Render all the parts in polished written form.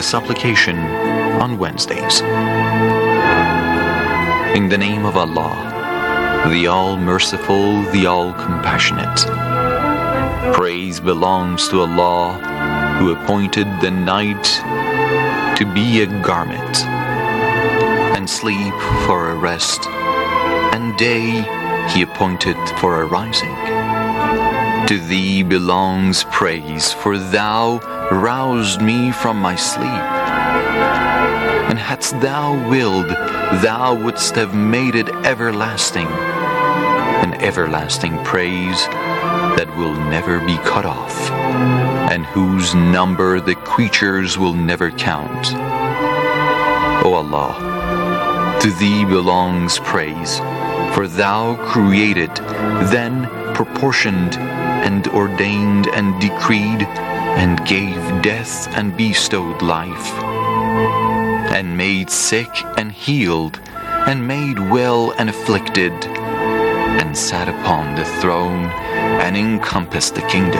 supplication on Wednesdays. In the name of Allah, the All-Merciful, the All-Compassionate. Praise belongs to Allah, who appointed the night to be a garment, and sleep for a rest, and day He appointed for a rising. To Thee belongs praise, for Thou roused me from my sleep. And hadst Thou willed, Thou wouldst have made it everlasting, an everlasting praise that will never be cut off, and whose number the creatures will never count. O Allah, to Thee belongs praise, for Thou created, then proportioned, and ordained and decreed, and gave death and bestowed life, and made sick and healed, and made well and afflicted, and sat upon the throne, and encompassed the kingdom.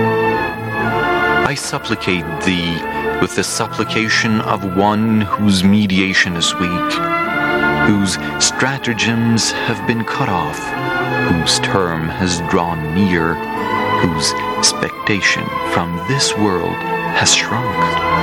I supplicate Thee with the supplication of one whose mediation is weak, whose stratagems have been cut off, whose term has drawn near, whose expectation from this world has shrunk,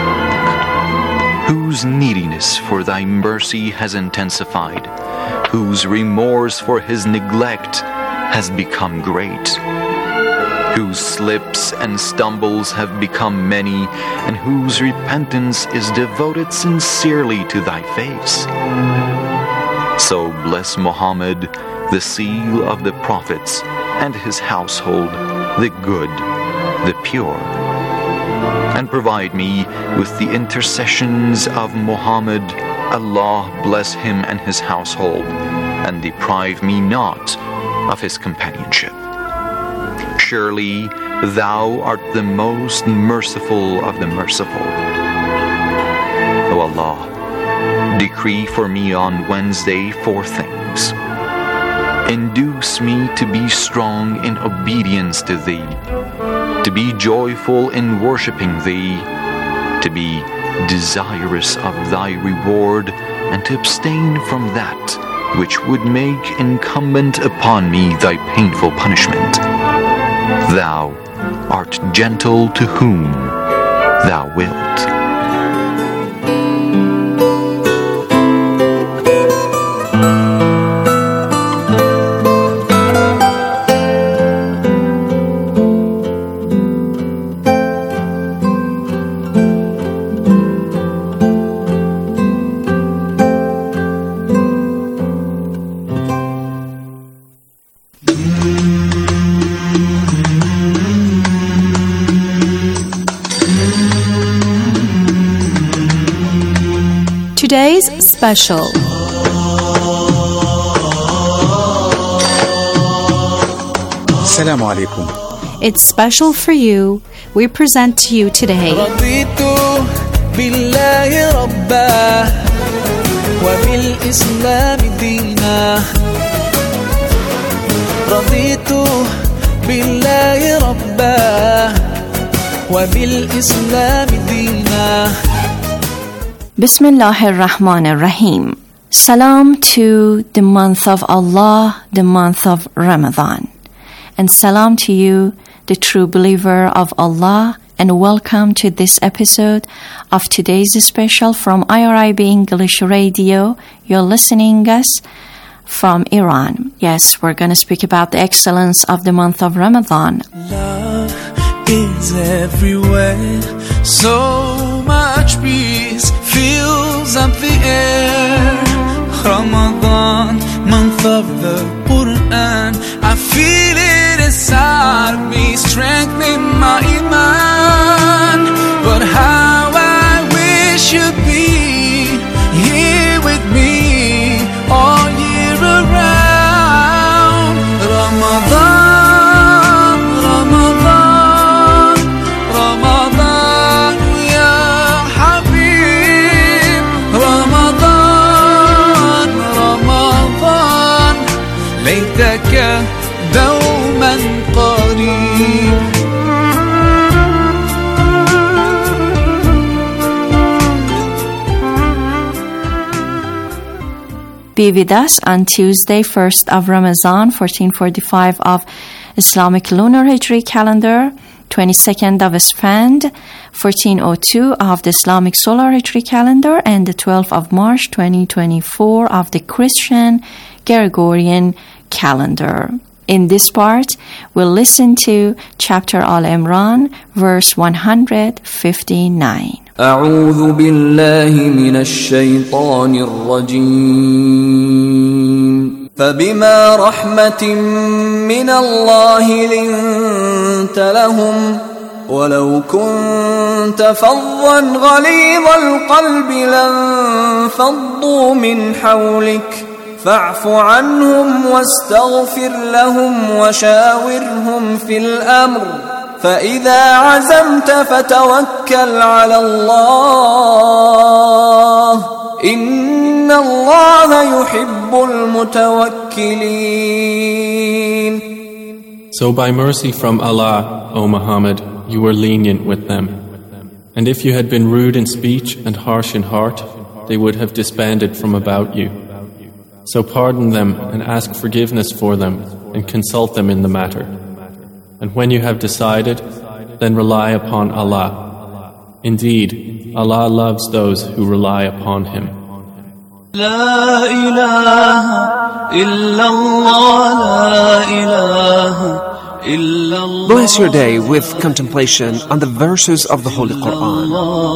whose neediness for Thy mercy has intensified, whose remorse for his neglect has become great, whose slips and stumbles have become many, and whose repentance is devoted sincerely to Thy face. So bless Muhammad, the seal of the prophets, and his household, the good, the pure. And provide me with the intercessions of Muhammad. Allah bless him and his household, and deprive me not of his companionship. Surely Thou art the most merciful of the merciful. O Allah, decree for me on Wednesday 4 things. Induce me to be strong in obedience to Thee, to be joyful in worshiping Thee, to be desirous of Thy reward, and to abstain from that which would make incumbent upon me Thy painful punishment. Thou art gentle to whom Thou wilt. Today's special. Assalamu alaikum. It's special for you. We present to you today. رضيت بالله ربا وبالإسلام دينا رضيت بالله ربا وبالإسلام دينا Bismillahir Rahmanir Rahim. Salam to the month of Allah, the month of Ramadan. And salam to you, the true believer of Allah, and welcome to this episode of today's special from IRIB English Radio. You're listening us from Iran. Yes, we're going to speak about the excellence of the month of Ramadan. Love is everywhere, so much peace fills up the air. Ramadan, month of the Quran, I feel it inside of me, strengthening my iman. But how I wish you'd be here with me all year around. Ramadan, Ramadan, Ramadan, ya Habib. Ramadan, Ramadan, ليتك دوما قريب. Be with us on Tuesday, 1st of Ramadan, 1445 of Islamic Lunar Hijri calendar, 22nd of Esfand, 1402 of the Islamic Solar Hijri calendar, and the 12th of March, 2024 of the Christian Gregorian calendar. In this part, we'll listen to chapter Al-Imran, verse 159. أعوذ بالله من الشيطان الرجيم فبما رحمة من الله لنت لهم ولو كنت فظا غليظ القلب لانفضوا من حولك فاعف عنهم واستغفر لهم وشاورهم في الأمر فإذا عزمت فتوكل على الله إن الله يحب المتوكلين. So by mercy from Allah, O Muhammad, you were lenient with them. And if you had been rude in speech and harsh in heart, they would have disbanded from about you. So pardon them and ask forgiveness for them and consult them in the matter. And when you have decided, then rely upon Allah. Indeed, Allah loves those who rely upon Him. La ilaha illallah, la ilaha illallah. Bless your day with contemplation on the verses of the Holy Quran.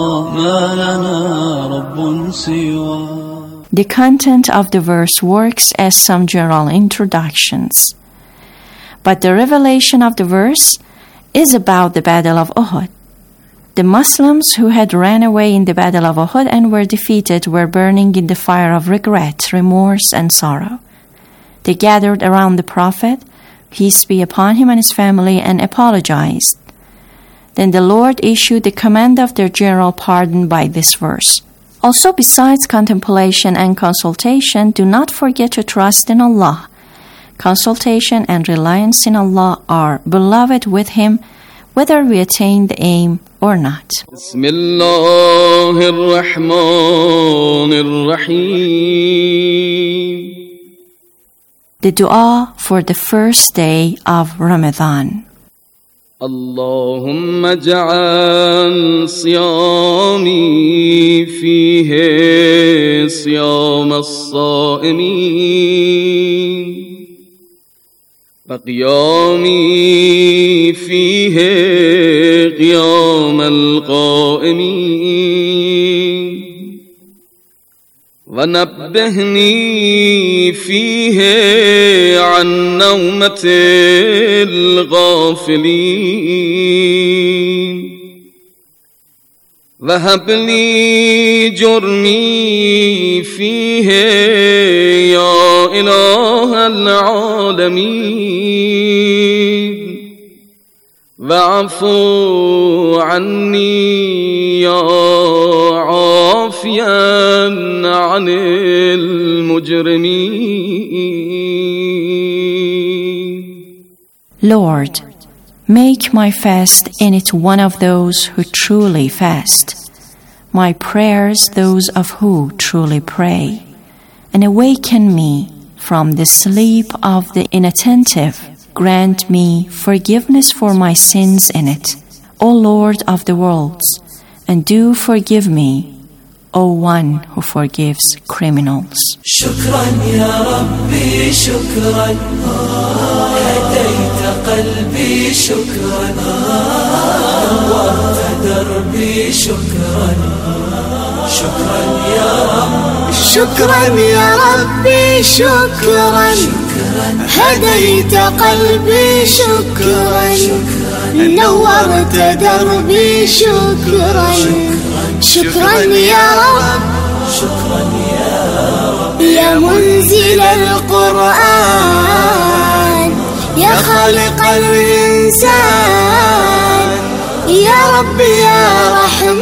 The content of the verse works as some general introductions. But the revelation of the verse is about the Battle of Uhud. The Muslims who had ran away in the Battle of Uhud and were defeated were burning in the fire of regret, remorse, and sorrow. They gathered around the Prophet, peace be upon him and his family, and apologized. Then the Lord issued the command of their general pardon by this verse. Also, besides contemplation and consultation, do not forget to trust in Allah. Consultation and reliance in Allah are beloved with Him, whether we attain the aim or not. Bismillahirrahmanirrahim. The dua for the first day of Ramadan. اللهم اجعل صيامي فيه صيام الصائمين وقيامي فيه قيام القائمين ونبهني فيه عن نومة الغافلين وهب لي جرمي فيه يا إله العالمين واعفو عني يا عافيا عن المجرمين. Lord, make my fast in it one of those who truly fast, my prayers those of who truly pray, and awaken me from the sleep of the inattentive. Grant me forgiveness for my sins in it, O Lord of the worlds, and do forgive me, O one who forgives criminals. شكرا يا ربي شكرا هديت قلبي شكرا نورت دربي شكرا شكرا يا رب شكرا يا ربي شكرا هديت قلبي شكرا نورت دربي شكرا شكرا يا رب شكرا يا رب يا منزل القرآن يا خالق الإنسان يا رب يا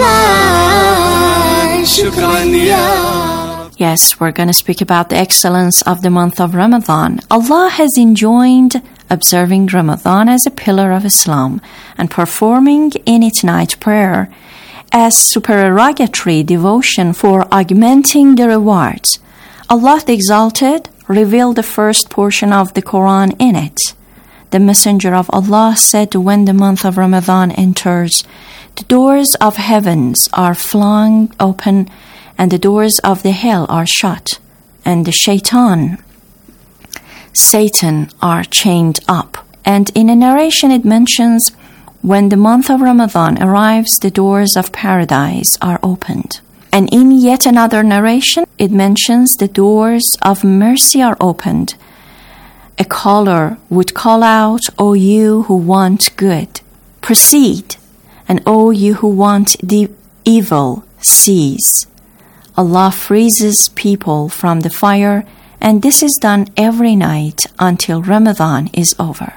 رحمن شكرا يا رب. Yes, we're going to speak about the excellence of the month of Ramadan. Allah has enjoined observing Ramadan as a pillar of Islam and performing in it night prayer as supererogatory devotion for augmenting the rewards. Allah the Exalted revealed the first portion of the Quran in it. The Messenger of Allah said, when the month of Ramadan enters, the doors of heavens are flung open and the doors of the hell are shut, and the Satan are chained up. And in a narration it mentions, when the month of Ramadan arrives, the doors of paradise are opened. And in yet another narration, it mentions the doors of mercy are opened. A caller would call out, O you who want good, proceed, and O you who want the evil, cease. Allah freezes people from the fire, and this is done every night until Ramadan is over.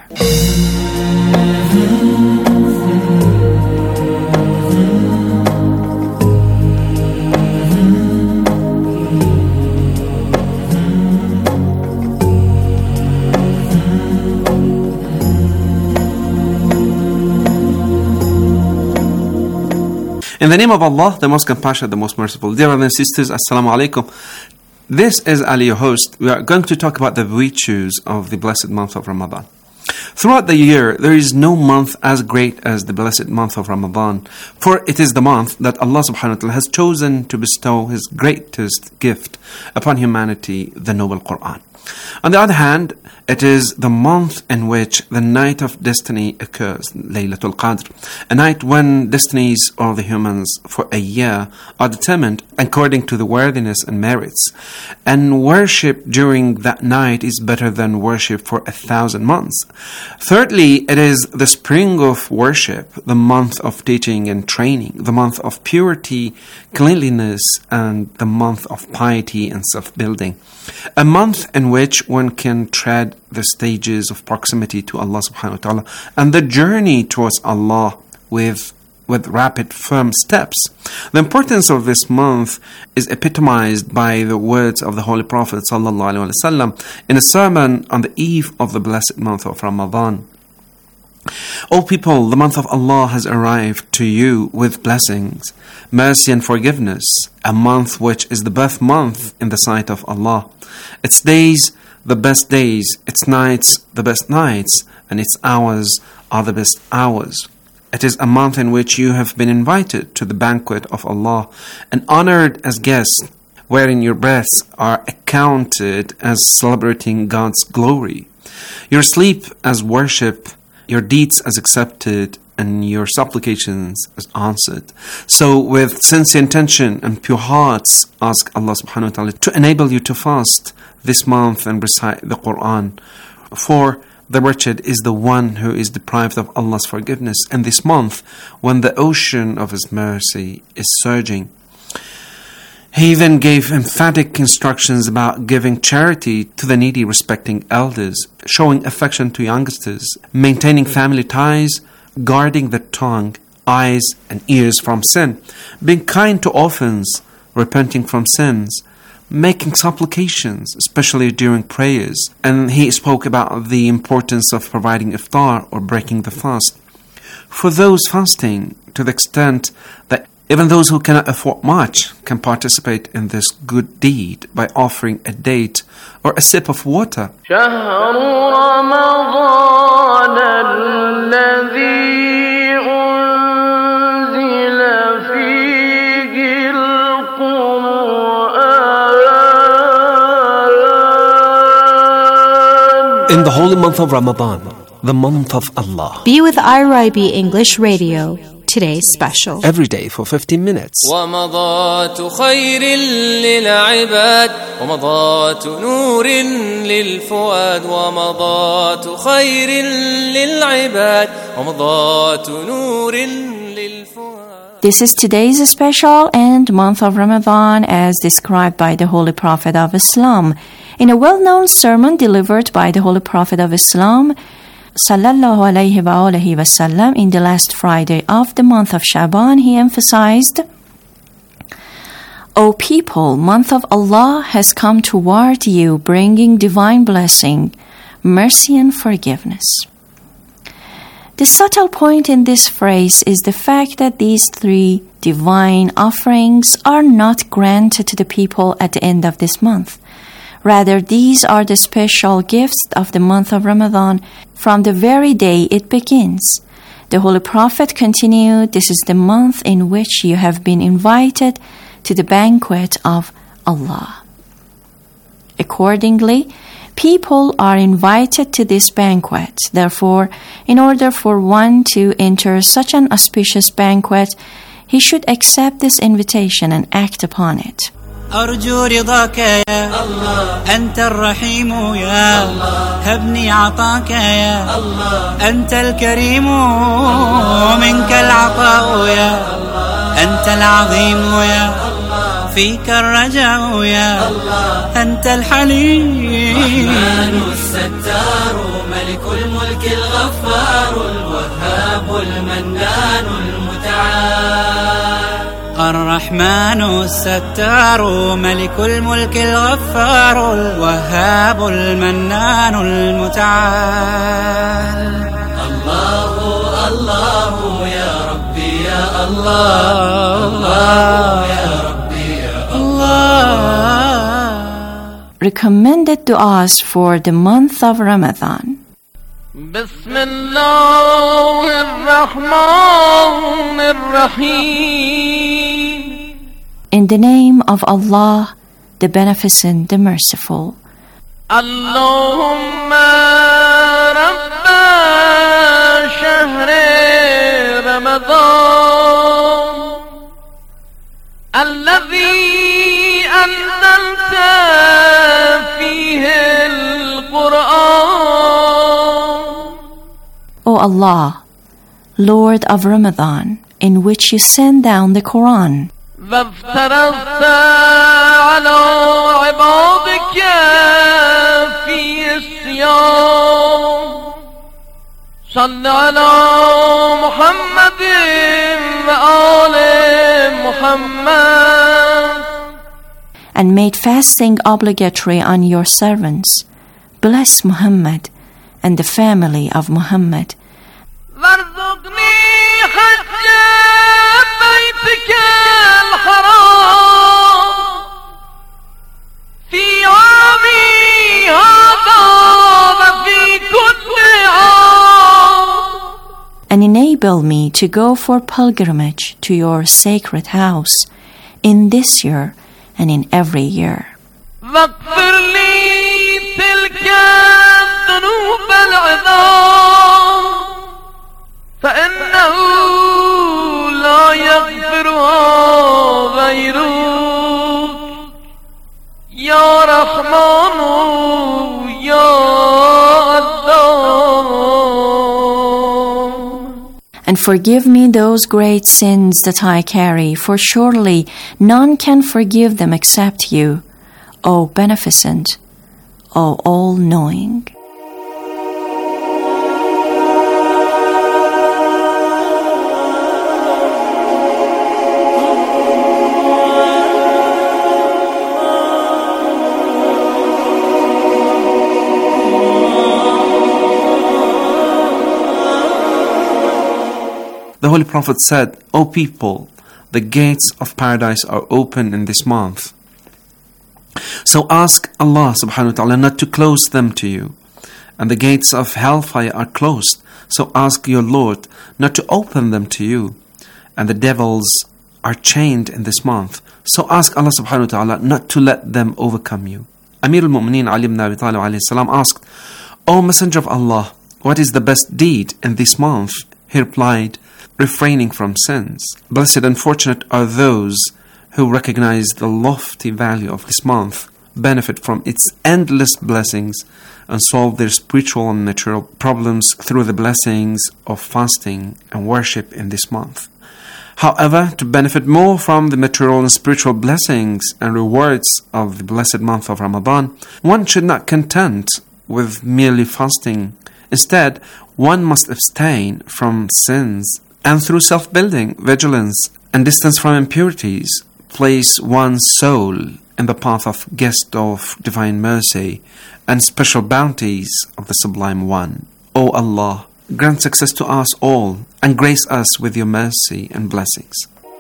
In the name of Allah, the most compassionate, the most merciful. Dear brothers and sisters, Assalamu alaikum. This is Ali, your host. We are going to talk about the virtues of the blessed month of Ramadan. Throughout the year, there is no month as great as the blessed month of Ramadan, for it is the month that Allah subhanahu wa ta'ala has chosen to bestow His greatest gift upon humanity, the noble Quran. On the other hand, it is the month in which the night of destiny occurs, Laylatul Qadr, a night when destinies of the humans for a year are determined according to the worthiness and merits. And worship during that night is better than worship for 1,000 months. Thirdly, it is the spring of worship, the month of teaching and training, the month of purity, cleanliness, and the month of piety and self-building. A month in which one can tread the stages of proximity to Allah subhanahu wa ta'ala and the journey towards Allah with rapid, firm steps. The importance of this month is epitomized by the words of the Holy Prophet sallallahu alaihi wasallam in a sermon on the eve of the blessed month of Ramadan. O people, the month of Allah has arrived to you with blessings, mercy and forgiveness, a month which is the birth month in the sight of Allah. Its days, the best days, its nights, the best nights, and its hours are the best hours. It is a month in which you have been invited to the banquet of Allah and honored as guests, wherein your breaths are accounted as celebrating God's glory, your sleep as worship, your deeds as accepted, and your supplications as answered. So with sincere intention and pure hearts, ask Allah subhanahu wa ta'ala to enable you to fast this month and recite the Quran. For the wretched is the one who is deprived of Allah's forgiveness in this month when the ocean of His mercy is surging. He then gave emphatic instructions about giving charity to the needy, respecting elders, showing affection to youngsters, maintaining family ties, guarding the tongue, eyes, and ears from sin, being kind to orphans, repenting from sins, making supplications, especially during prayers. And he spoke about the importance of providing iftar or breaking the fast for those fasting, to the extent that even those who cannot afford much can participate in this good deed by offering a date or a sip of water. In the holy month of Ramadan, the month of Allah. Be with IRIB English Radio. Today's special. Every day for 15 minutes. ومضات خير للعباد ومضات نور للفؤاد ومضات خير للعباد ومضات نور للفؤاد. This is today's special and month of Ramadan as described by the Holy Prophet of Islam. In a well-known sermon delivered by the Holy Prophet of Islam, sallallahu alayhi wa alihi wa sallam, in the last Friday of the month of Shaban, he emphasized, O people, month of Allah has come toward you, bringing divine blessing, mercy and forgiveness. The subtle point in this phrase is the fact that these 3 divine offerings are not granted to the people at the end of this month. Rather, these are the special gifts of the month of Ramadan from the very day it begins. The Holy Prophet continued, "This is the month in which you have been invited to the banquet of Allah." Accordingly, people are invited to this banquet. Therefore, in order for one to enter such an auspicious banquet, he should accept this invitation and act upon it. أرجو رضاك يا الله أنت الرحيم يا الله هبني عطاك يا الله أنت الكريم منك العطاء يا الله أنت العظيم يا الله فيك الرجاء يا الله أنت الحليم الرحمن الستار ملك الملك الغفار الوهاب المنان المتعال الرحمن الستار ملك الملك الغفار الوهاب المنان المتعال الله الله يا ربي يا الله الله يا ربي يا الله. Recommended du'as for the month of Ramadan. بسم الله الرحمن الرحيم. In the name of Allah, the Beneficent, the Merciful. اللهم رب شهر رمضان الذي أنزلت فيه القرآن. O Allah, Lord of Ramadan, in which you send down the Quran. وافترضت على عبادك في الصيام صل على محمد وآل محمد. And made fasting obligatory on your servants. Bless Muhammad and the family of Muhammad. وارزقني حج بيتك الحرام في عامي هذا وفي كل عام. And enable me to go for pilgrimage to your sacred house in this year and in every year. واغفر لي تلك الذنوب العظام فإنه لا يغفرها غيرك يا رحمن يا الله. And forgive me those great sins that I carry, for surely none can forgive them except you, O Beneficent, O All-Knowing. The Holy Prophet said, O people, the gates of paradise are open in this month. So ask Allah subhanahu wa ta'ala not to close them to you. And the gates of hellfire are closed. So ask your Lord not to open them to you. And the devils are chained in this month. So ask Allah subhanahu wa ta'ala not to let them overcome you. Amir al-Mu'mineen Ali ibn Abi Talib alayhi salam asked, O Messenger of Allah, what is the best deed in this month? He replied, refraining from sins. Blessed and fortunate are those who recognize the lofty value of this month, benefit from its endless blessings, and solve their spiritual and material problems through the blessings of fasting and worship in this month. However, to benefit more from the material and spiritual blessings and rewards of the blessed month of Ramadan, one should not content with merely fasting. Instead, one must abstain from sins and through self-building, vigilance, and distance from impurities, place one's soul in the path of guest of divine mercy and special bounties of the Sublime One. O Allah, Grant success to us all and grace us with your mercy and blessings.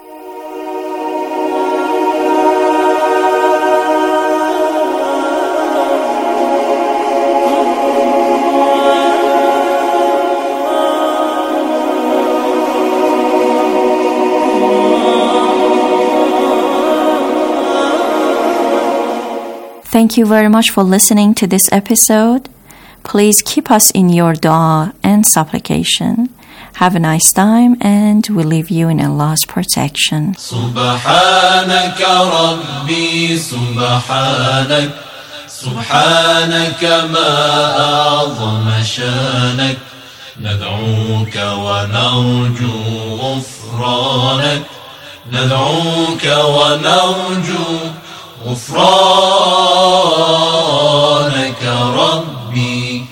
Thank you very much for listening to this episode. Please keep us in your dua and supplication. Have a nice time, and we leave you in Allah's protection. سبحانك ربي سبحانك سبحانك ما أعظم شانك ندعوك ونرجو غفرانك ندعوك ونرجو غفرانك ربي.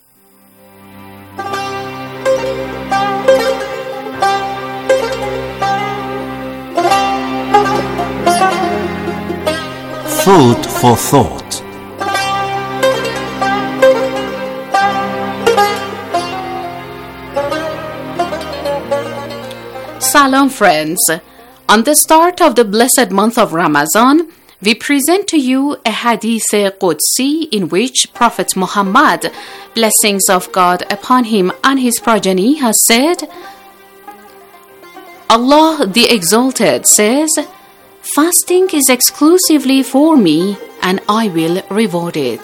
Food for thought. Salam friends. On the start of the blessed month of Ramadan, we present to you a hadith Qudsi in which Prophet Muhammad, blessings of God upon him and his progeny, has said, Allah the Exalted says, fasting is exclusively for me and I will reward it.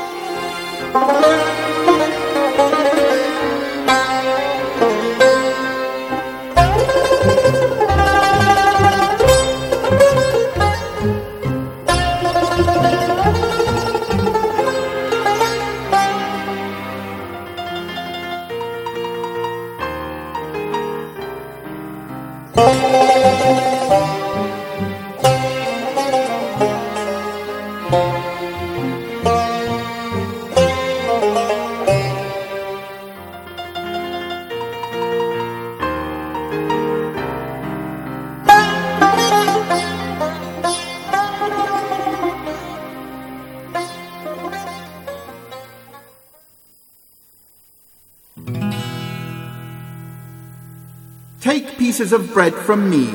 Take pieces of bread from me,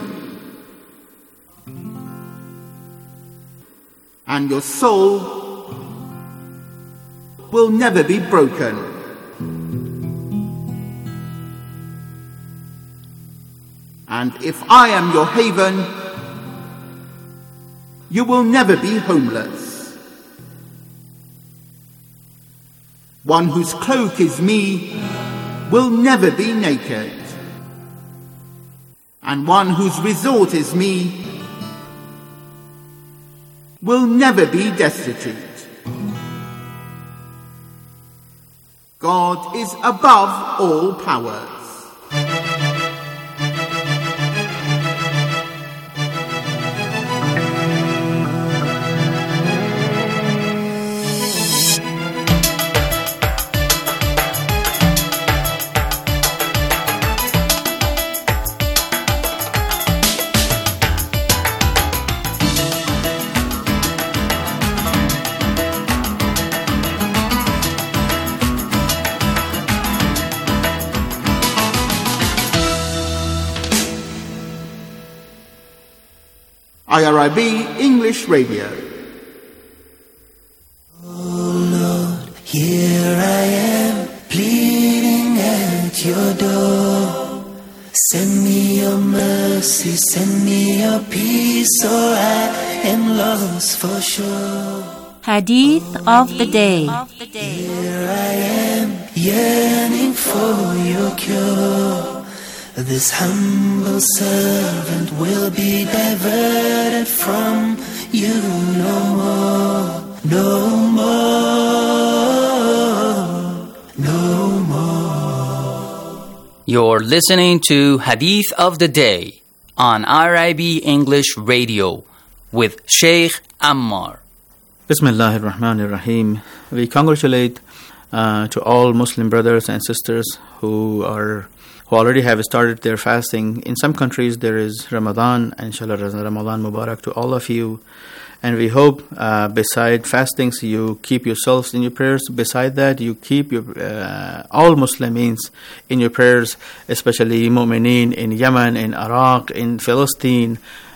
and your soul will never be broken. And if I am your haven, you will never be homeless. One whose cloak is me will never be naked. And one whose resort is me will never be destitute. God is above all powers. IRIB English Radio. Oh Lord, here I am, pleading at your door. Send me your mercy, send me your peace, or I am lost for sure. Hadith of the Day. Here I am, yearning for your cure. This humble servant will be diverted from you no more, no more, no more. You're listening to Hadith of the Day on IRIB English Radio with Sheikh Ammar. Bismillah ar-Rahman ar-Rahim. We congratulate to all Muslim brothers and sisters who already have started their fasting. In some countries there is Ramadan, and inshallah Ramadan Mubarak to all of you. And we hope beside fastings you keep yourselves in your prayers. Beside that, you keep your all Muslims in your prayers, especially Mu'mineen in Yemen, in Iraq, in Palestine.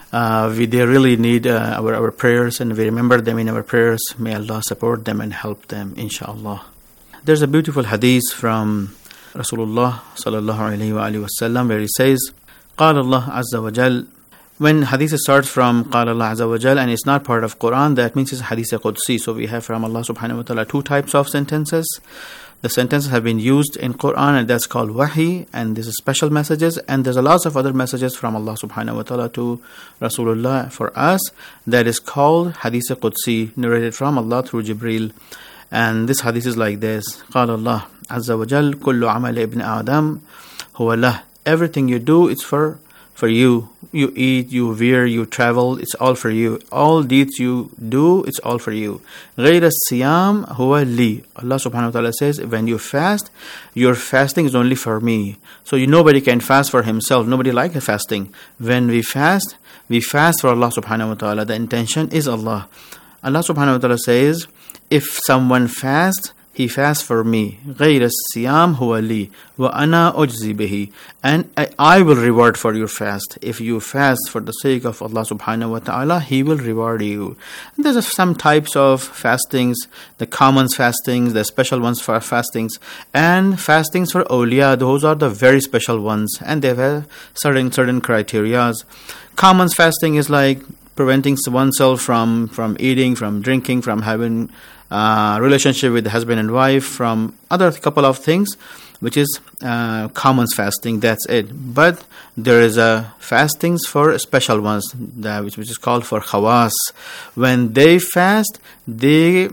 They really need our prayers, and we remember them in our prayers. May Allah support them and help them, inshallah. There's a beautiful hadith from Rasulullah sallallahu alayhi wa sallam where he says, قال الله عز وجل. When hadith starts from قال الله عز وجل and it's not part of Quran, that means it's hadith Qudsi. So we have from Allah subhanahu wa ta'ala two types of sentences. The sentences have been used in Quran, and that's called wahi, and this is special messages, and there's a lots of other messages from Allah subhanahu wa ta'ala to Rasulullah for us that is called hadith Qudsi, narrated from Allah through Jibreel. And this hadith is like this: قال الله عز وجل كل عمل ابن آدم هو له. Everything you do, it's for you. You eat, you wear, you travel, it's all for you. All deeds you do, it's all for you. غير الصيام هو لي. Allah subhanahu wa ta'ala says, when you fast, your fasting is only for me. So nobody can fast for himself. Nobody likes fasting. When we fast for Allah subhanahu wa ta'ala. The intention is Allah. Allah subhanahu wa ta'ala says, if someone fasts, he fasts for me. غير الصيام هو لي وأنا أجزي به. And I will reward for your fast. If you fast for the sake of Allah subhanahu wa ta'ala, He will reward you. And there's some types of fastings, the common fastings, the special ones for fastings, and fastings for awliya. Those are the very special ones, and they have certain criteria. Common fasting is like preventing oneself from eating, from drinking, from having relationship with the husband and wife, from other couple of things, which is common fasting. That's it. But there is a fastings for special ones, which is called for khawas. When they fast, they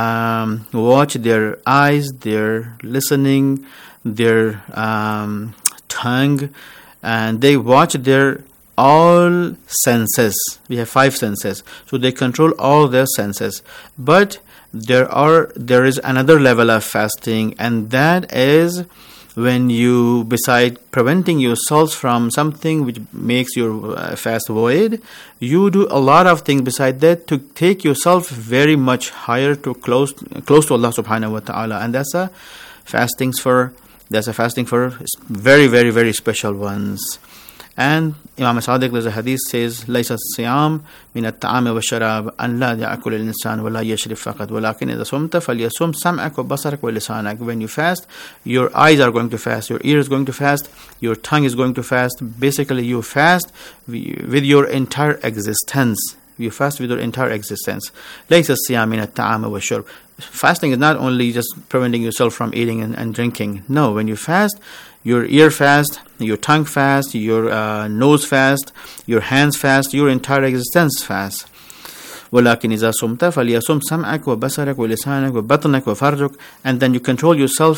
watch their eyes, their listening, their tongue, and they watch their all senses. We have 5 senses, so they control all their senses. But there is another level of fasting, and that is when you, beside preventing yourselves from something which makes your fast void, you do a lot of things beside that to take yourself very much higher, to close to Allah subhanahu wa ta'ala. And that's a fasting for very, very, very special ones. And Imam Sadiq, there's a hadith says, ليس الصيام من الطعام والشراب أن لا يأكل الإنسان ولا يشرب فقط ولكن إذا صمت فليصم سمعك وبصرك ولسانك. When you fast, your eyes are going to fast, your ears are going to fast, your tongue is going to fast. Basically, you fast with your entire existence. You fast with your entire existence. ليس الصيام من الطعام والشرب. Fasting is not only just preventing yourself from eating and drinking. No, when you fast, your ear fast, your tongue fast, your nose fast, your hands fast, your entire existence fast. ولكن إذا صمت فليصم سمعك وبصرك ولسانك وبطنك وفرجك. And then you control yourself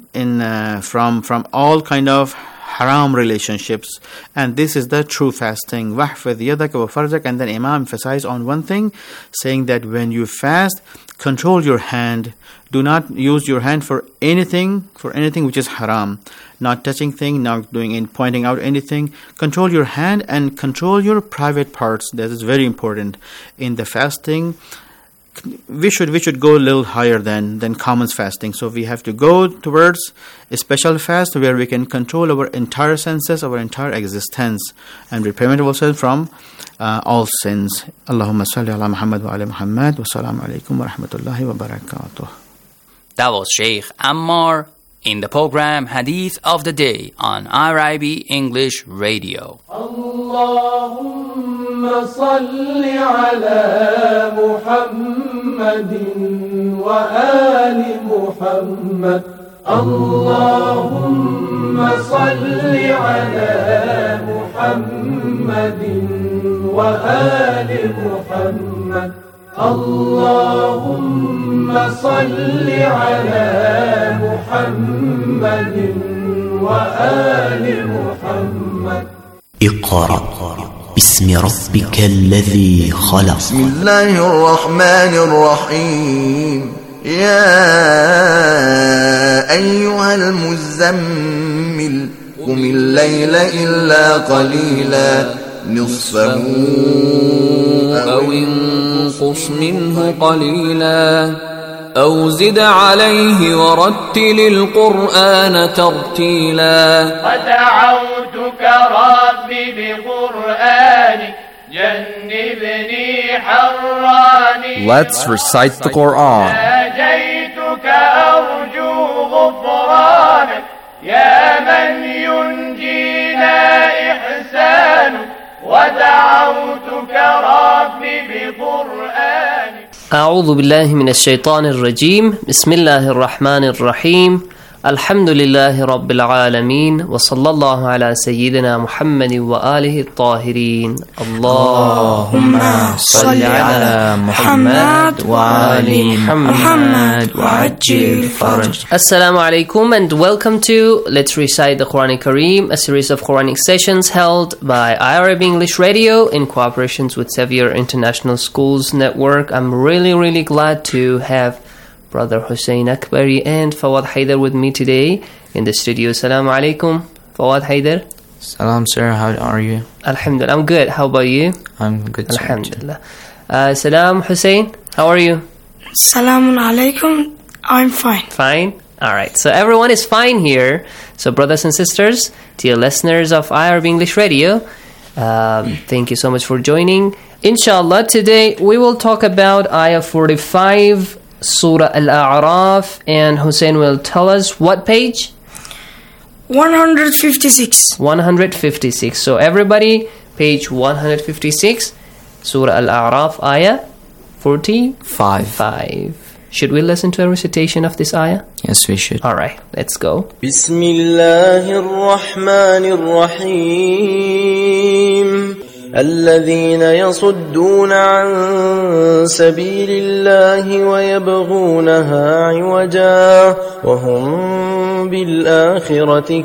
from all kind of haram relationships, and this is the true fasting. وَحْفَظْ يَدَكَ وَفَرْجَكَ. And then Imam emphasized on one thing, saying that when you fast, control your hand. Do not use your hand for anything which is haram. Not touching thing, not doing pointing out anything. Control your hand and control your private parts. That is very important in the fasting. We should go a little higher than common fasting. So we have to go towards a special fast where we can control our entire senses, our entire existence, and we prevent ourselves from all sins. Allahumma salli ala Muhammad wa ala Muhammad wa salamu alaykum wa rahmatullahi wa barakatuh. That was Sheikh Ammar in the program Hadith of the Day on RIB English Radio. Allahumma salli ala Muhammadin wa ali Muhammad. Allahumma salli ala Muhammadin wa ali Muhammad. Allahumma salli ala Muhammadin wa ali Muhammad. اقرأ باسم ربك الذي خلق. بسم الله الرحمن الرحيم. يا أيها المزمل قم الليل إلا قليلا نصفه أو انقص منه قليلا أو زد عليه ورتل القرآن ترتيلا ودعوتك ربي بقرآنك جنبني حراني. Let's recite the Quran. ناجيتك أرجو غفرانك يا من ينجينا إحسانك ودعوتك ربي بقرآنك. أعوذ بالله من الشيطان الرجيم. بسم الله الرحمن الرحيم. الحمد لله رب العالمين وصلى الله على سيدنا محمد وآله الطاهرين. اللهم صل على محمد وآل محمد وعجل فرج. Assalamu alaikum and welcome to Let's Recite the Quran Kareem, a series of Quranic sessions held by IRB English Radio in cooperation with Xavier International Schools Network. I'm really glad to have Brother Hussein Akbari and Fawad Haider with me today in the studio. Assalamu alaikum, Fawad Haider. Salam, sir. How are you? Alhamdulillah. I'm good. How about you? I'm good, sir. Alhamdulillah. Salam, Hussein. How are you? Salamun alaikum. I'm fine. Fine? Alright. So everyone is fine here. So brothers and sisters, dear listeners of IRB English Radio, thank you so much for joining. Inshallah, today we will talk about Ayah 45, Surah Al-A'raf, and Hussein will tell us what page? 156. 156. So everybody, page 156, Surah Al-A'raf, Ayah 45. Should we listen to a recitation of this ayah? Yes, we should. Alright, let's go. Bismillahir Rahmanir Rahim. الذين يصدون عن سبيل الله ويبغونها عوجا وهم بالآخرة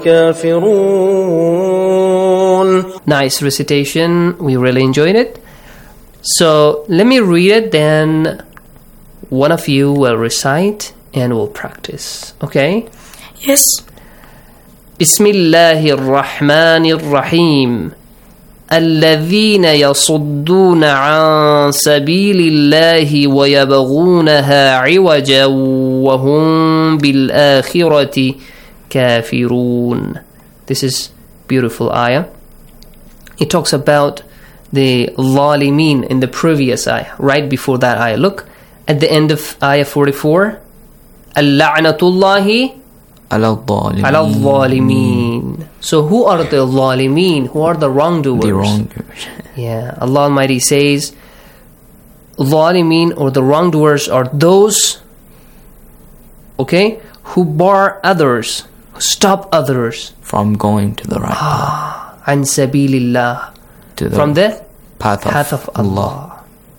كافرون. Nice recitation. We really enjoyed it. So let me read it, then one of you will recite and we'll practice. Okay? Yes. Bismillahir Rahmanir Rahim. الذين يصدون عن سبيل الله ويبغونها عوجا وهم بالآخرة كافرون. This is beautiful ayah. It talks about the ظالمين in the previous ayah, right before that ayah. Look at the end of ayah 44. اللعنة الله على الظالمين. So who are the ظالمين? Who are the wrongdoers? The wrongdoers. Yeah, Allah Almighty says ظالمين, or the wrongdoers, are those, okay, who bar others, who stop others from going to the right path. عن سبيل الله, from the path of Allah.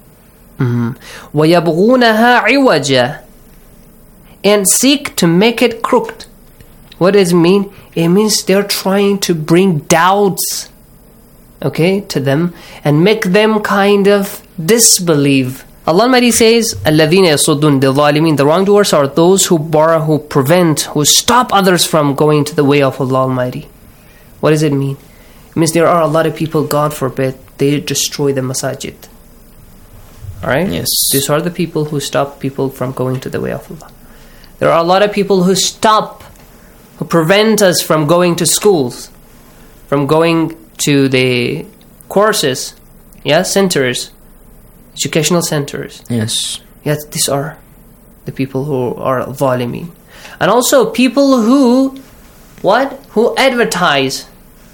ويبغونها عوجا, and seek to make it crooked. What does it mean? It means they're trying to bring doubts, okay, to them and make them kind of disbelieve. Allah Almighty says, الَّذِينَ يَصُدُّونَ, the ظالمين, the wrongdoers are those who bar, who prevent, who stop others from going to the way of Allah Almighty. What does it mean? It means there are a lot of people, God forbid, they destroy the masajid. Alright? Yes. These are the people who stop people from going to the way of Allah. There are a lot of people who who prevent us from going to schools, from going to the courses, centers, educational centers. Yes. Yes, these are the people who are ظالمين. And also people who advertise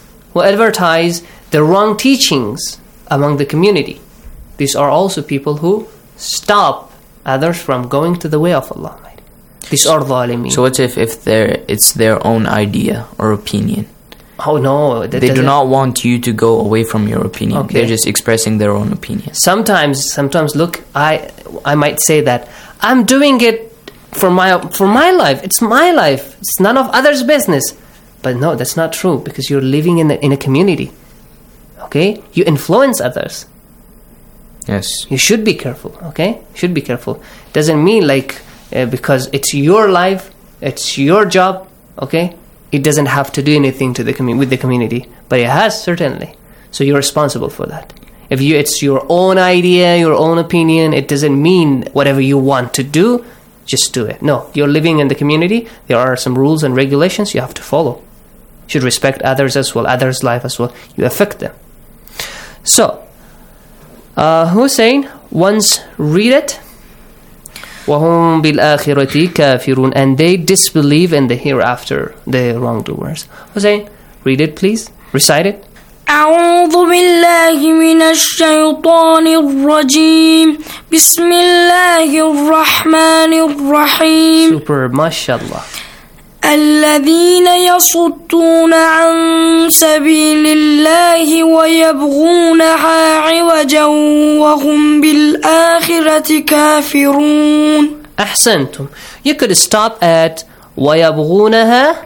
the wrong teachings among the community. These are also people who stop others from going to the way of Allah. These are ظالمين. So what if it's their own idea or opinion? Oh no, they do not want you to go away from your opinion. Okay. They're just expressing their own opinion. Sometimes look, I might say that I'm doing it for my life. It's my life. It's none of others' business. But no, that's not true, because you're living in a community. Okay? You influence others. Yes. You should be careful, okay? Should be careful. Doesn't mean because it's your life, it's your job, okay? It doesn't have to do anything to with the community, but it has, certainly. So you're responsible for that. If it's your own idea, your own opinion, it doesn't mean whatever you want to do, just do it. No, you're living in the community. There are some rules and regulations you have to follow. You should respect others as well, others' life as well. You affect them. So, Hussein, once read it. وَهُمْ بِالْآخِرَةِ كَافِرُونَ, and they disbelieve in the hereafter, the wrongdoers. Hussein, read it please. Recite it. أعوذ بالله من الشيطان الرجيم بسم الله الرحمن الرحيم. Superb, mashallah. الذين يصدون عن سبيل الله ويبغونها عوجا وهم بالآخرة كافرون. أحسنتم. You could stop at ويبغونها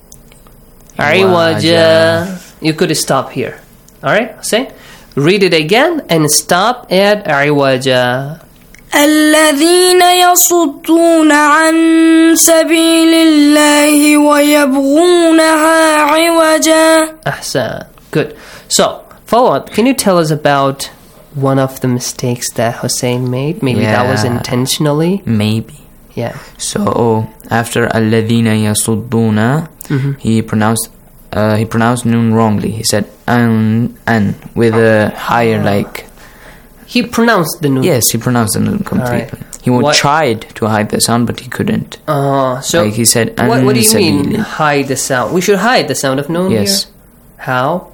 عوجا. You could stop here. Alright, say. Read it again and stop at عوجا. الذين يصدون عن سبيل الله ويبغونها عوجا. أحسن. Good. So, Fawad, can you tell us about one of the mistakes that Hussein made? Maybe that was intentionally? Maybe. Yeah. So, after الذين يصدون, he pronounced noon wrongly. He said an with a higher like. He pronounced the noon. Yes, he pronounced the noon completely. Right. He tried to hide the sound, but he couldn't. So like he said, what do you mean hide the sound? We should hide the sound of noon. Yes. Here? How?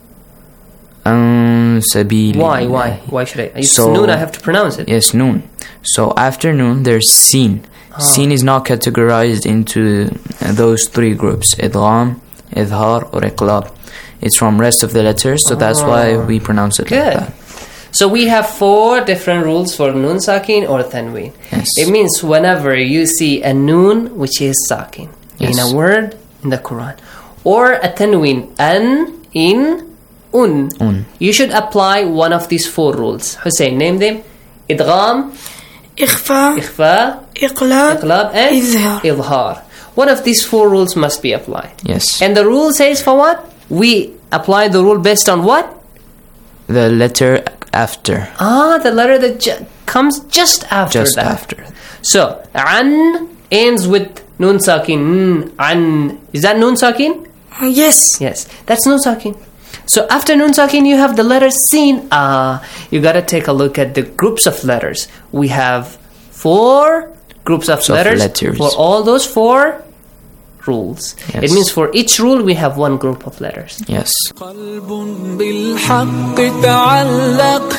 Sabili. Why should I? It's noon. I have to pronounce it. Yes, noon. So after noon, there's sin. Sin is not categorized into those three groups: idgham, idhar, or iqlab. It's from rest of the letters, so that's why we pronounce it like that. So we have 4 different rules for noon sakin or tanween. Yes. It means whenever you see a noon which is sakin in a word in the Quran, or a tanween an in un, you should apply one of these 4 rules. Hussein, name them. Idgham, إخفاء إقلاب, and إظهار. One of these 4 rules must be applied. Yes. And the rule says for what? We apply the rule based on what? The letter after. The letter that comes just after that. After. So, an ends with noon sakin. An. Is that noon sakin? Yes. Yes. That's noon sakin. So, after noon sakin, you have the letter sin. You gotta take a look at the groups of letters. We have 4 groups of letters for all those 4 rules. Yes. It means for each rule we have 1 group of letters. Yes. قلب بالحق تعلق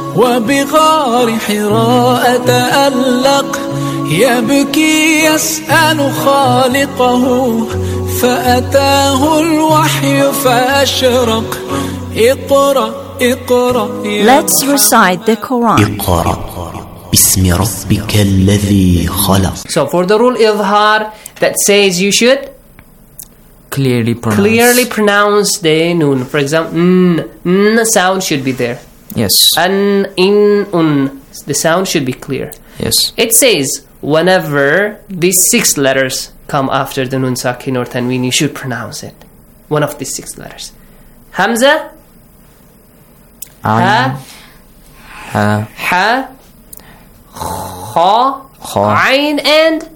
وبغار حراء تألق يبكي يسأل خالقه فأتاه الوحي فأشرق اقرأ Let's recite the Quran. اقرأ باسم ربك الذي خلق. So for the rule idhar that says you should clearly pronounce the noon. For example, n sound should be there. Yes. An, in, un. The sound should be clear. Yes. It says whenever these 6 letters come after the nun sakin or tanween, you should pronounce it. One of these 6 letters. Hamza, ha, kha, ayn, and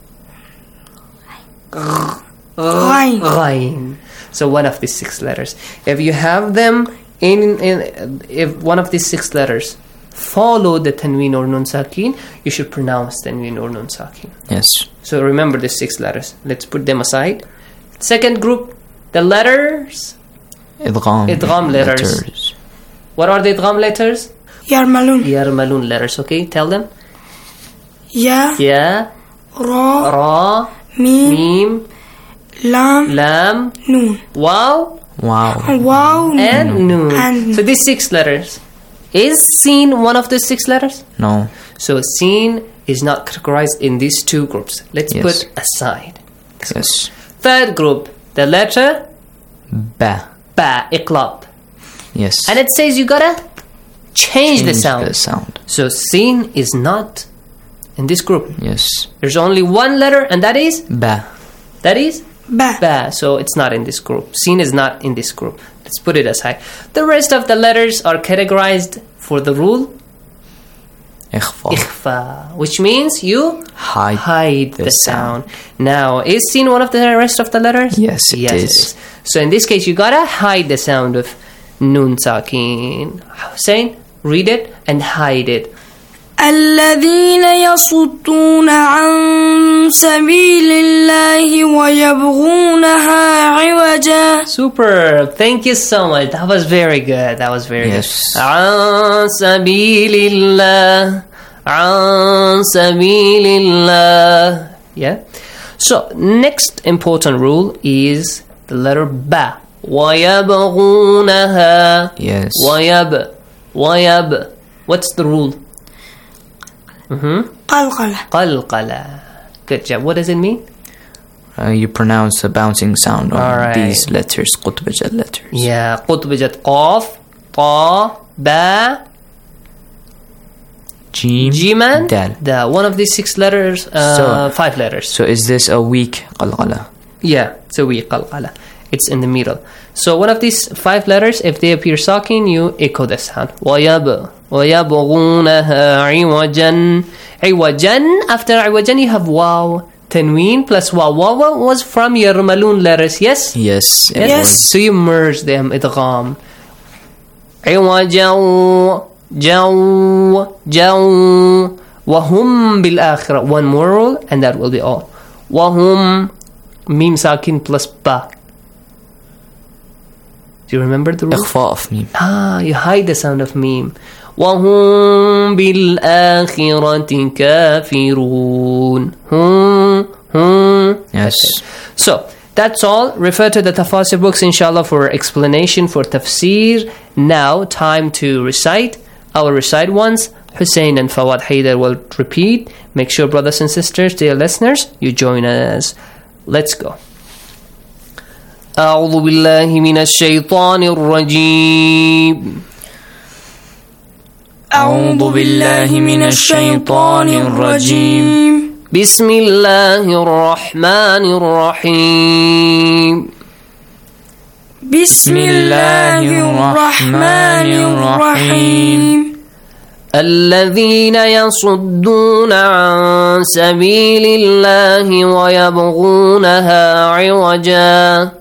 ghayn. So one of these 6 letters. If you have them if one of these 6 letters follow the tanween or nun sakin, you should pronounce tanween or nun sakin. Yes. So remember the 6 letters. Let's put them aside. Second group, the letters. Idgham letters. What are the idgham letters? Yarmalun letters. Okay, tell them. Ya, Ra, Mim, Lam, Noon. Wow, and Noon. So these 6 letters. Is Sin one of the 6 letters? No. So Sin is not categorized in these 2 groups. Let's put aside. Yes. Third group, the letter Ba, Iqlab. Yes. And it says you gotta change the sound. So Sin is not in this group. Yes. There's only one letter, and that is Ba. That is Ba. Ba. So it's not in this group. Sin is not in this group. Let's put it aside. The rest of the letters are categorized for the rule Ikhfa, which means you hide the sound. Now, is sin one of the rest of the letters? Yes, it is. So in this case, you gotta hide the sound of nun sakin. Hussein, read it and hide it. الذين يصدون عن سبيل الله ويبغونها عوجا. Super. Thank you so much. That was very good. That was very good. عن سبيل الله. عن سبيل الله. Yeah. So next important rule is the letter ba. ويبغونها. Yes. ويب. What's the rule? قلقلة. قلقلة. Good job. What does it mean? You pronounce a bouncing sound on these letters, قطبجة letters. Yeah, قطبجة قاف, طا, با, جيم, and دال. One of these 6 letters, 5 letters. So is this a weak قلقلة? Yeah, it's a weak قلقلة. It's in the middle. So one of these 5 letters, if they appear sakin, you echo the sound. ويبغونها عوجا. عوجا. After عوجا you have واو. Tanween plus واو. واو was from your Malun letters, yes? Yes. So you merge them, idgham. عوجا. جو. وهم بالآخرة. One more rule and that will be all. وهم. Mim sakin plus ba. Do you remember the rule? إخفاء of mim. You hide the sound of mim. وهم بالآخرة كافرون. Yes. So that's all. Refer to the tafsir books inshallah for explanation for tafsir. Now time to recite. I will recite once. Hussein and Fawad Haidar will repeat. Make sure, brothers and sisters, dear listeners, you join us. Let's go. أعوذ بالله من الشيطان الرجيم. أعوذ بالله من الشيطان الرجيم. بسم الله الرحمن الرحيم. بسم الله الرحمن الرحيم. الذين يصدون عن سبيل الله ويبغونها عوجا.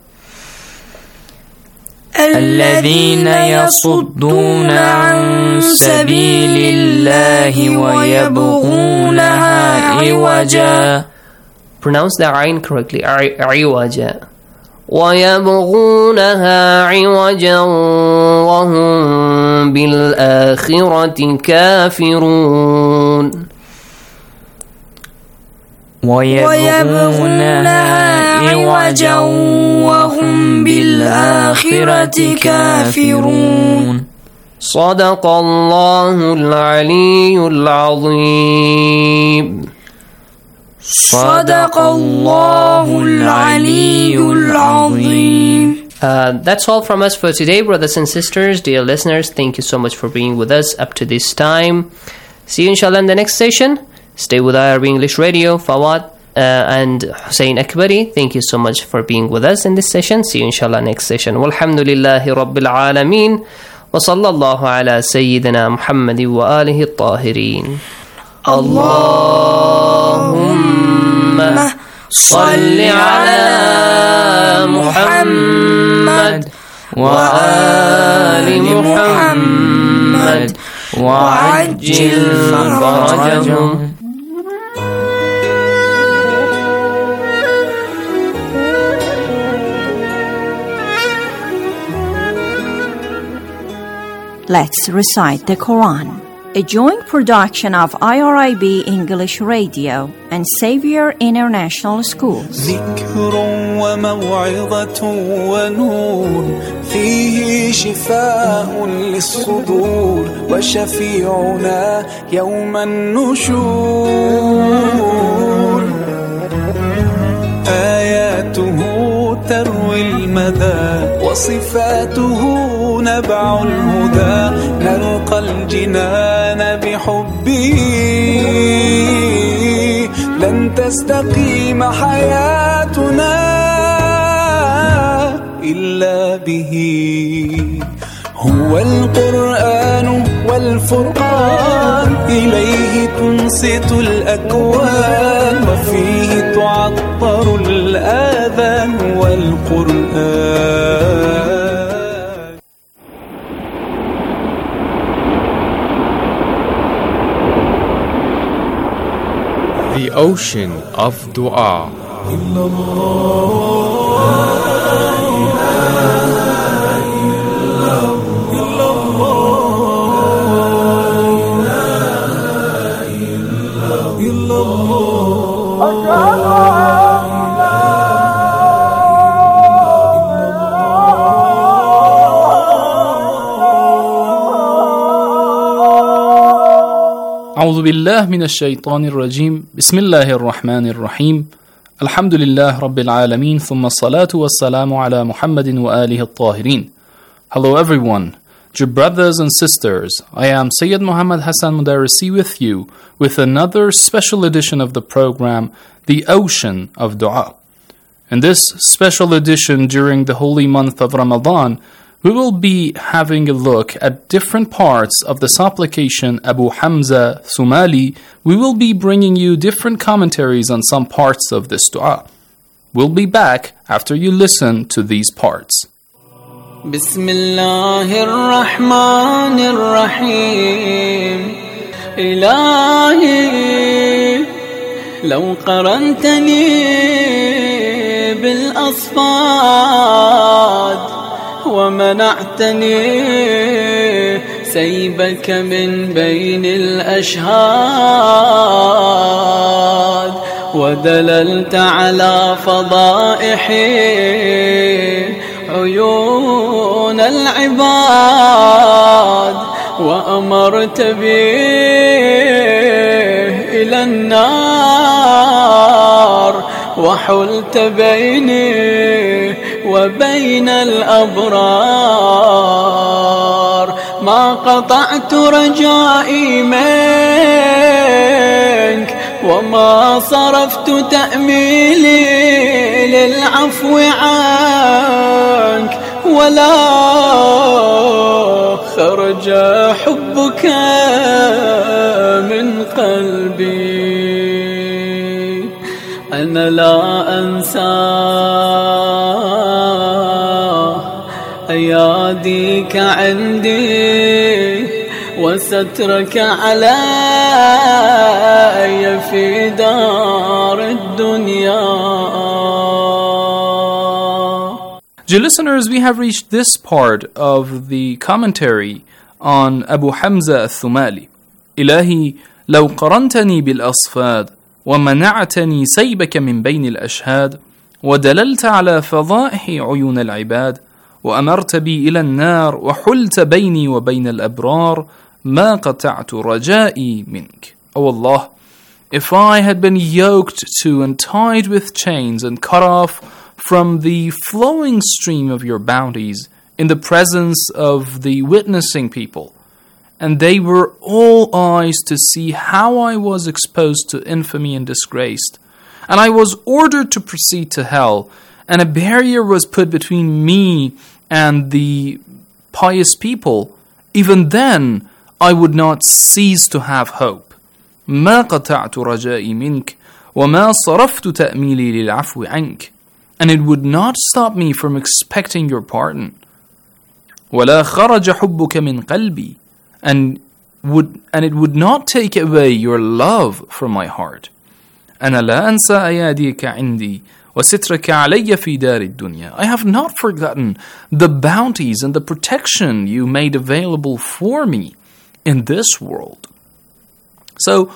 الذين يصدون عن سبيل الله ويبغونها عوجا. Pronounce the ayn correctly. عوجا. ويبغونها عوجا وهم بالآخرة كافرون. ويبغونها عوجا وهم بالآخرة كافرون. صدق الله العلي العظيم. صدق الله العلي العظيم. That's all from us for today, brothers and sisters, dear listeners. Thank you so much for being with us up to this time. See you inshallah in the next session. Stay with IRB English Radio. Fawad and Hussein Akbari, thank you so much for being with us in this session. See you inshallah next session. Walhamdulillahi Rabbil Alameen. وصلى الله على سيدنا محمد وآله الطاهرين. اللهم صل على محمد وآل محمد وعجل فرجهم. Let's recite the Quran. A joint production of IRIB English Radio and Xavier International Schools. ذكر وموعظة ونور فيه شفاء للصدور وشفيعنا يوم النشور. آياته تروي المدى وصفاته نبع الهدى. نلقى الجنان بحبه لن تستقيم حياتنا إلا به هو القرآن والفرقان إليه تنصت الأكوان وفيه تعطر الآذان والقرآن. The ocean of dua. أعوذ بالله من الشيطان الرجيم بسم الله الرحمن الرحيم الحمد لله رب العالمين ثم الصلاة والسلام على محمد وآله الطاهرين. Hello everyone, dear brothers and sisters, I am Sayyid Muhammad Hassan Mudarrisi with you with another special edition of the program, The Ocean of Dua. In this special edition during the holy month of Ramadan, we will be having a look at different parts of the supplication Abu Hamza Thumali. We will be bringing you different commentaries on some parts of this dua. We'll be back after you listen to these parts. Bismillahir-Rahmanir-Rahim. Ilahi, law qarantani bil-asfad ومنعتني سيبك من بين الأشهاد ودللت على فضائحي عيون العباد وأمرت بي إلى النار وحلت بيني وبين الأبرار ما قطعت رجائي منك وما صرفت تأميلي للعفو عنك ولا خرج حبك من قلبي أنا لا أنساه أياديك عندي وسترك علي في دار الدنيا. Dear listeners, we have reached this part of the commentary on Abu Hamza al-Thumali. إلهي لو قرنتني بالأصفاد ومنعتني سيبك من بين الأشهاد ودللت على فضائح عيون العباد وأمرت بي إلى النار وحلت بيني وبين الأبرار ما قطعت رجائي منك. O Allah, if I had been yoked to and tied with chains and cut off from the flowing stream of your bounties in the presence of the witnessing people, and they were all eyes to see how I was exposed to infamy and disgraced, and I was ordered to proceed to hell, and a barrier was put between me and the pious people, even then I would not cease to have hope. ما قطعت رجائي منك وما صرفت تأميلي للعفو عنك, and it would not stop me from expecting your pardon. ولا خرج حبك من قلبي, and it would not take away your love from my heart. أنا لا أنسى أياديك عندي وسترك علي في دار الدنيا. I have not forgotten the bounties and the protection you made available for me in this world. So,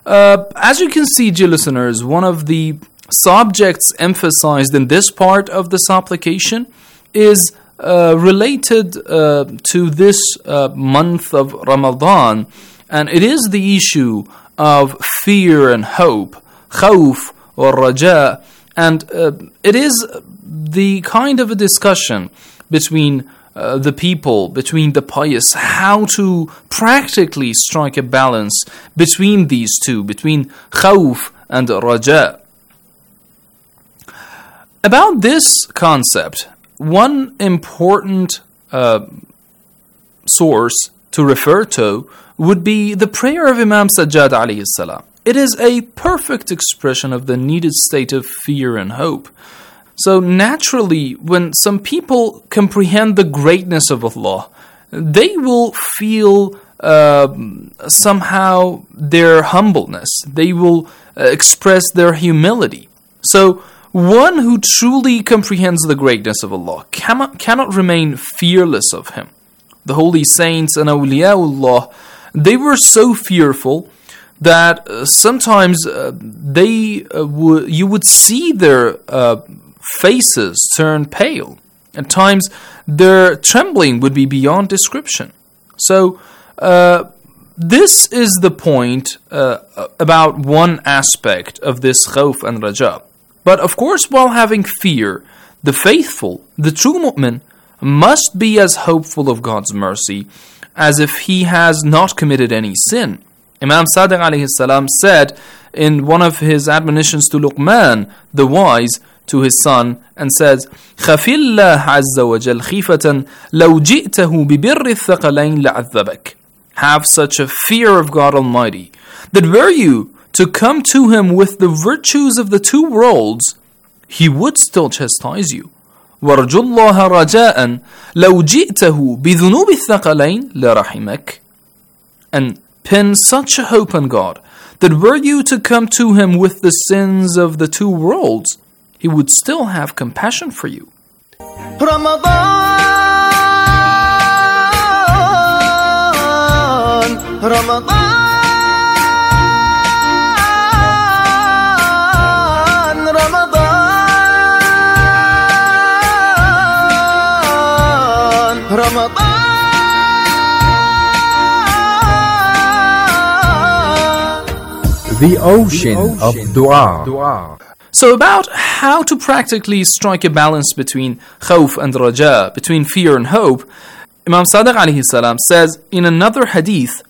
as you can see, dear listeners, one of the subjects emphasized in this part of the supplication is related to this month of Ramadan, and it is the issue of fear and hope, khawf or raja, and it is the kind of a discussion between the people, between the pious, how to practically strike a balance between these two, between khawf and raja. About this concept, one important source to refer to would be the prayer of Imam Sajjad alayhi salam. It is a perfect expression of the needed state of fear and hope. So naturally, when some people comprehend the greatness of Allah, they will feel somehow their humbleness. They will express their humility. So one who truly comprehends the greatness of Allah cannot remain fearless of Him. The holy saints and awliyaullah, they were so fearful that sometimes you would see their faces turn pale. At times, their trembling would be beyond description. So, this is the point about one aspect of this khawf and raja. But of course, while having fear, the faithful, the true mu'min, must be as hopeful of God's mercy as if he has not committed any sin. Imam Sadiq alayhi salam said in one of his admonitions to Luqman, the wise, to his son, and says, خَفِ اللَّهَ عَزَّ وَجَلْ خِيفَةً لَوْ جِئْتَهُ بِبِرِّ الثَّقَلَيْنِ لَعَذَّبَكَ. Have such a fear of God Almighty, that were you to come to Him with the virtues of the two worlds, He would still chastise you. وَرْجُ اللَّهَ رَجَاءً لَوْ جِئْتَهُ بِذُنُوبِ الثَّقَلَيْنِ لَرَحِمَكَ. And pin such a hope on God, that were you to come to Him with the sins of the two worlds, He would still have compassion for you. Ramadan, The ocean of dua. So about how to practically strike a balance between khawf and raja, between fear and hope, Imam Sadiq alayhi salam says in another hadith,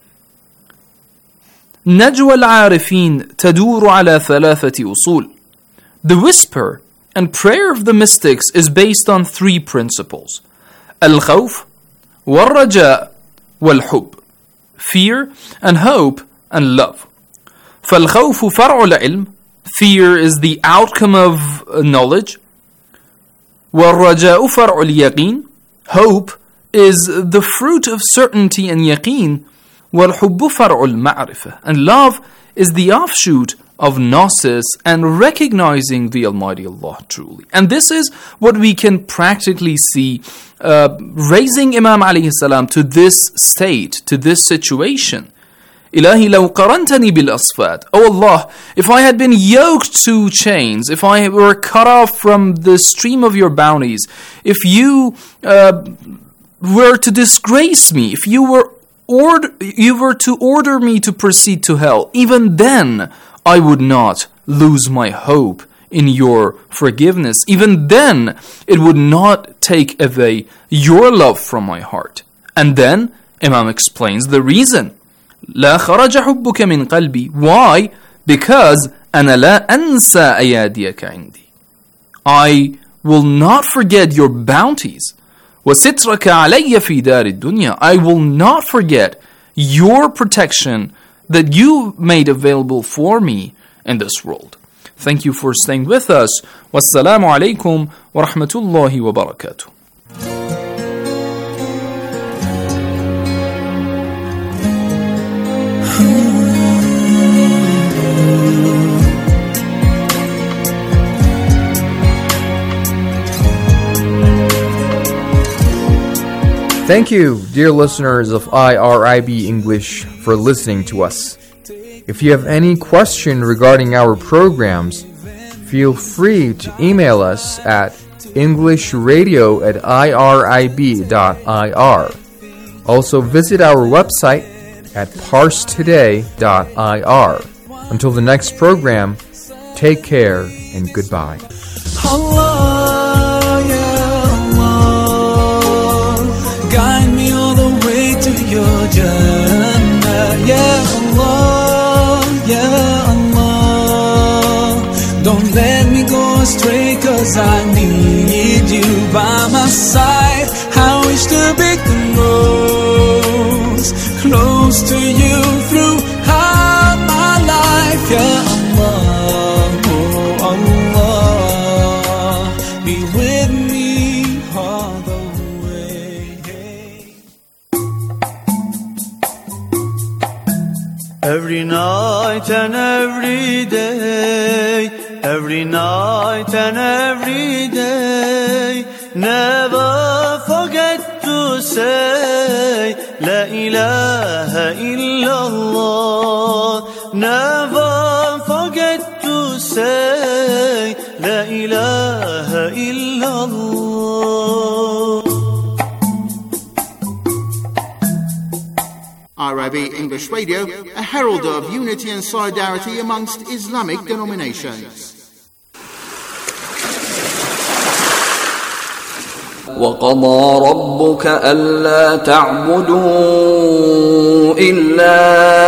نجوى العارفين تدور على ثلاثة أصول. The whisper and prayer of the mystics is based on three principles: الخوف والرجاء والحب. Fear and hope and love. فالخوف فرع العلم. Fear is the outcome of knowledge. والرجاء فرع اليقين. Hope is the fruit of certainty and yaqeen. وَالْحُبُّ فَرْعُ الْمَعْرِفَةِ. And love is the offshoot of gnosis and recognizing the Almighty Allah truly. And this is what we can practically see raising Imam alayhi salam to this state, to this situation. إِلَهِ لَوْ قَرَنْتَنِي بِالْأَصْفَادِ. Oh Allah, if I had been yoked to chains, if I were cut off from the stream of your bounties, if you were to disgrace me, if you were to order me to proceed to hell, even then I would not lose my hope in your forgiveness. Even then it would not take away your love from my heart. And then Imam explains the reason. لا خرج حبك من قلبي. Why? Because أنا لا أنسى أياديك عندي. I will not forget your bounties. وسترك علي في دار الدنيا. I will not forget your protection that you made available for me in this world. Thank you for staying with us. Wassalamu alaikum wa rahmatullahi wa barakatuh. Thank you, dear listeners of IRIB English, for listening to us. If you have any question regarding our programs, feel free to email us at englishradio@irib.ir. Also visit our website at parstoday.ir. Until the next program, take care and goodbye. Guide me all the way to your Jannah, Ya Allah, Ya Allah. Don't let me go astray, 'cause I need you by my side. I wish to be close, close to you throughout my life. Ya Allah, oh Allah, be with me all the way. Every night and every day, every night and every day, never forget to say La ilaha illallah. Never forget to say La ilaha illallah. RIB English Radio, a herald of unity and solidarity amongst Islamic denominations. وقضى ربك ألا تعبدوا إلا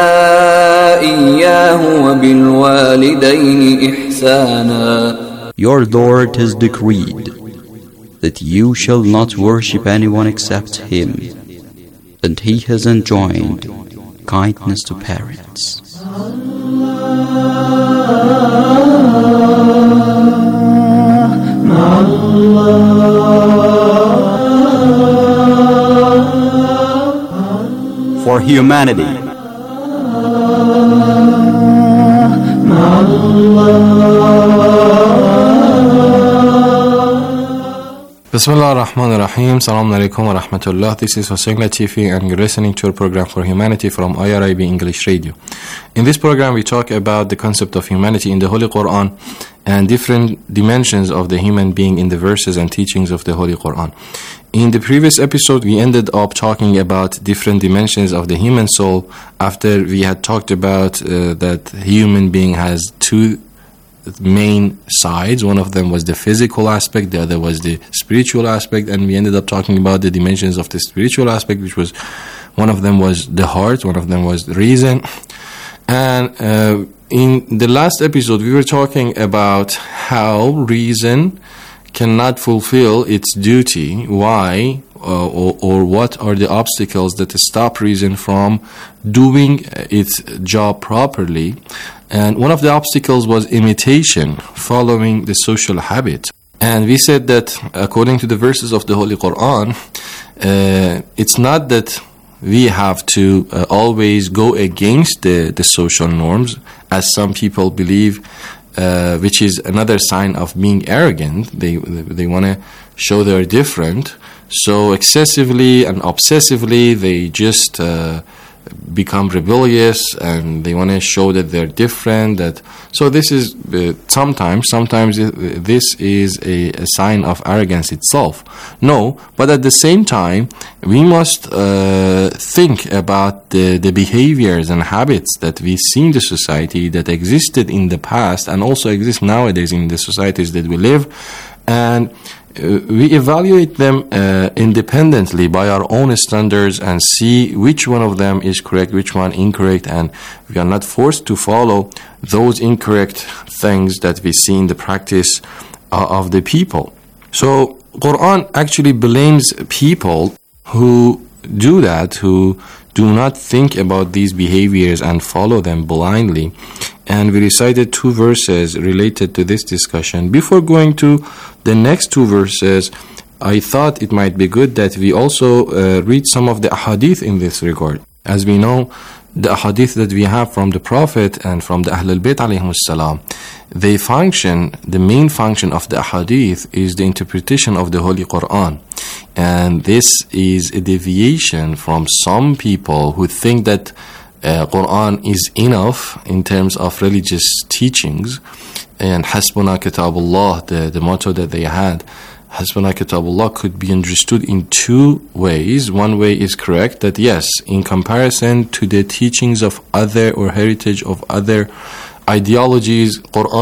إياه وبالوالدين إحسانا. Your Lord has decreed that you shall not worship anyone except Him, and He has enjoined kindness to parents. For humanity, Bismillah ar-Rahman ar-Rahim. Assalamu alaikum wa rahmatullah. This is Hussein Latifi and you're listening to a program for humanity from IRIB English Radio. In this program we talk about the concept of humanity in the Holy Quran and different dimensions of the human being in the verses and teachings of the Holy Quran. In the previous episode we ended up talking about different dimensions of the human soul after we had talked about that human being has two main sides. One of them was the physical aspect, the other was the spiritual aspect, and we ended up talking about the dimensions of the spiritual aspect, which was one of them was the heart, one of them was reason. And in the last episode we were talking about how reason cannot fulfill its duty. Why or what are the obstacles that stop reason from doing its job properly? And one of the obstacles was imitation, following the social habit. And we said that according to the verses of the Holy Quran, it's not that we have to always go against the social norms, as some people believe, which is another sign of being arrogant. They want to show they're different. So excessively and obsessively, they just become rebellious and they want to show that they're different. So this is sometimes this is a sign of arrogance itself. No, but at the same time we must think about the behaviors and habits that we see in the society that existed in the past and also exist nowadays in the societies that we live, and we evaluate them independently by our own standards and see which one of them is correct, which one incorrect, and we are not forced to follow those incorrect things that we see in the practice of the people. So Quran actually blames people who do that, who do not think about these behaviors and follow them blindly. And we recited two verses related to this discussion. Before going to the next two verses, I thought it might be good that we also read some of the ahadith in this regard. As we know, the ahadith that we have from the Prophet and from the Ahlul Bayt alayhimus salam, they function, the main function of the ahadith is the interpretation of the Holy Quran. And this is a deviation from some people who think that Quran is enough in terms of religious teachings. And Hasbuna Kitabullah, the motto that they had, Hasbuna Kitabullah could be understood in two ways. One way is correct, that yes, in comparison to the teachings of other or heritage of other ideologies, Quran